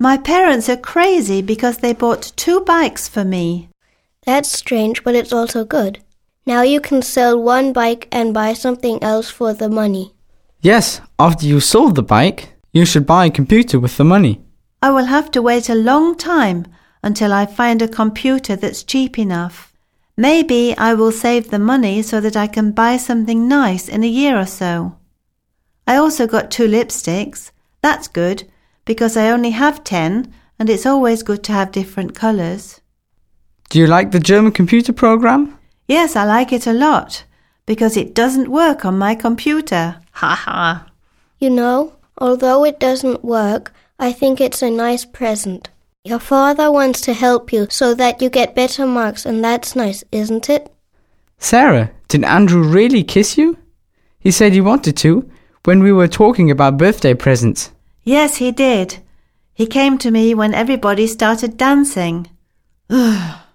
My parents are crazy because they bought 2 bikes for me. That's strange, but it's also good. Now you can sell 1 bike and buy something else for the money. Yes, after you sold the bike, you should buy a computer with the money. I will have to wait a long time until I find a computer that's cheap enough. Maybe I will save the money so that I can buy something nice in a year or so. I also got 2 lipsticks. That's good, because I only have 10, and it's always good to have different colours. Do you like the German computer program? Yes, I like it a lot, because it doesn't work on my computer. Ha ha. You know, although it doesn't work, I think it's a nice present. Your father wants to help you so that you get better marks, and that's nice, isn't it? Sarah, did Andrew really kiss you? He said he wanted to when we were talking about birthday presents. Yes, he did. He came to me when everybody started dancing. Ugh.